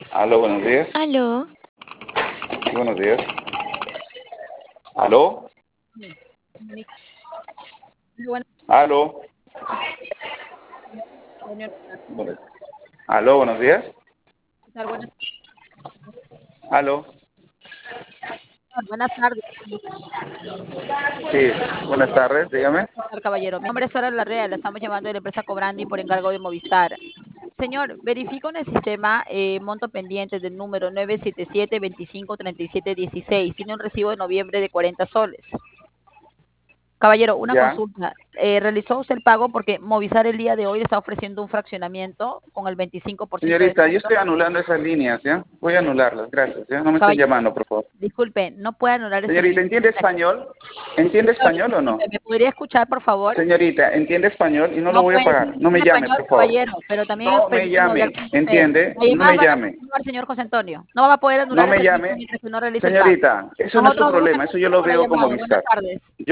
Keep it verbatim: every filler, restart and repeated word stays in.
Aló, buenos días. Aló. Sí, buenos días. Aló. Sí. Bueno, Aló. señor, Bueno- Aló, buenos días. ¿qué tal? Buenas, Aló. buenas tardes, Sí, buenas tardes, dígame. señor caballero. Mi nombre es Sara Larrea, la estamos llamando de la empresa Cobrandi por encargo de Movistar. Señor, verifico en el sistema eh, monto pendiente del número nueve siete siete, veinticinco, treinta y siete, dieciséis. Tiene un recibo de noviembre de cuarenta soles. Caballero, una Ya. consulta. Eh, ¿realizó usted el pago? Porque Movistar el día de hoy le está ofreciendo un fraccionamiento con el veinticinco por ciento de Señorita, yo descuento. estoy anulando esas líneas, ¿ya? Voy a anularlas, gracias, ¿ya? No me estén Caballero, llamando, por favor. disculpe, no puede anular esa Señorita, línea. ¿entiende español? ¿Entiende Señor, español o no? disculpe, ¿me podría escuchar, por favor? Señorita, ¿entiende español? Y no lo No voy a puede, pagar. sí, No sí me en llame, español, por favor. caballero, pero también No me permítame hablar llame, con usted. ¿entiende? La No llamada me va a llame. continuar, señor José Antonio. No va a poder No anular me esa línea llame. mientras que no realice el pago. Señorita, eso no es su Nosotros vamos a problema, eso yo continuar lo con la veo como llamada. Buenas amistad. tardes.